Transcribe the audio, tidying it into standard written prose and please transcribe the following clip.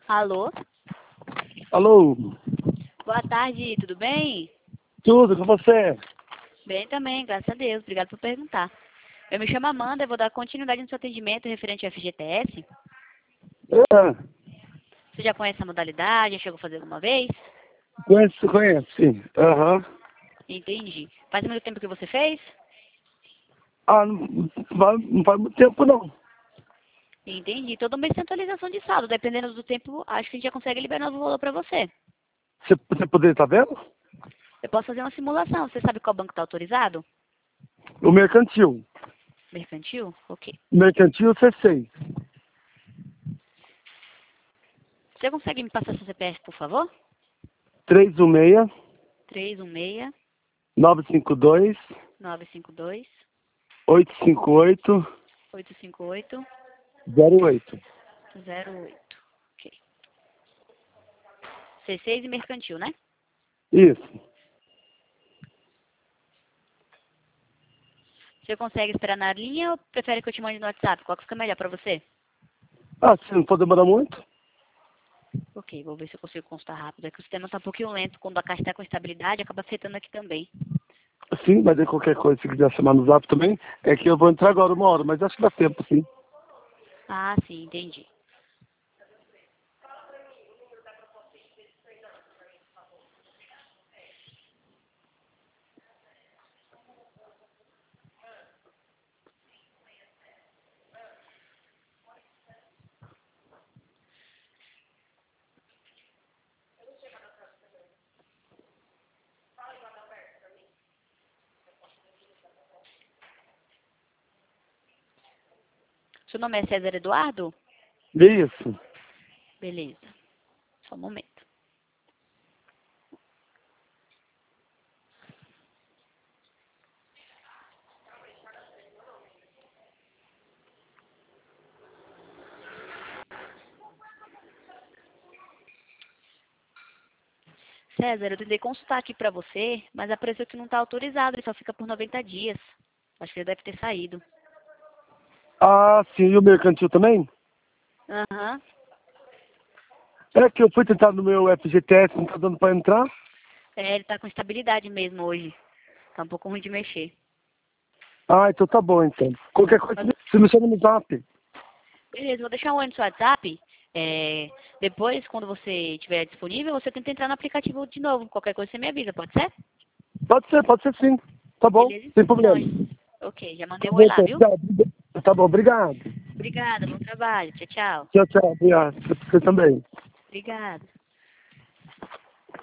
Alô? Alô? Boa tarde, tudo bem? Tudo com você? Bem também, graças a Deus. Obrigado por perguntar. Eu me chamo Amanda, eu vou dar continuidade no seu atendimento referente ao FGTS. Ah, Você já conhece a modalidade? Já chegou a fazer alguma vez? conhece, sim. Aham. Entendi. Faz muito tempo que você fez? Ah, não faz muito tempo, não. Entendi. Todo mês tem atualização de saldo. Dependendo do tempo, acho que a gente já consegue liberar novo valor para você. Você poderia estar vendo? Eu posso fazer uma simulação. Você sabe qual banco está autorizado? O mercantil. Mercantil? Ok. Mercantil C6. Você consegue me passar seu CPF, por favor? 316 316 952 952 858 858 08. 08. Ok. C6 e mercantil, né? Isso. Você consegue esperar na linha ou prefere que eu te mande no WhatsApp? Qual que fica melhor pra você? Ah, se não for demorar muito? Ok, vou ver se eu consigo constar rápido. É que o sistema tá um pouquinho lento. Quando a caixa está com estabilidade, acaba afetando aqui também. Sim, mas aí qualquer coisa, se quiser chamar no zap também, é que eu vou entrar agora 1 hora, mas acho que dá tempo, sim. Ah, sim, entendi. Seu nome é César Eduardo? Isso. Beleza. Só um momento. César, eu tentei consultar aqui pra você, mas apareceu que não tá autorizado. Ele só fica por 90 dias. Acho que ele deve ter saído. Ah, sim, e o mercantil também? Aham. É que eu fui tentar no meu FGTS, não tá dando pra entrar? É, ele tá com estabilidade mesmo hoje. Tá um pouco ruim de mexer. Ah, então tá bom, então. Qualquer coisa, Mas você me chama no zap. beleza, vou deixar um oi no seu WhatsApp. Depois, quando você estiver disponível, você tenta entrar no aplicativo de novo. Qualquer coisa você me avisa, pode ser? Pode ser sim. Tá bom, Beleza? sem Então, problema. ok, já Tá mandei um bom, oi lá, então. viu? Tá bom, obrigado. Obrigada, bom trabalho. Tchau, tchau. Tchau, tchau. Obrigado. Você também. Obrigada.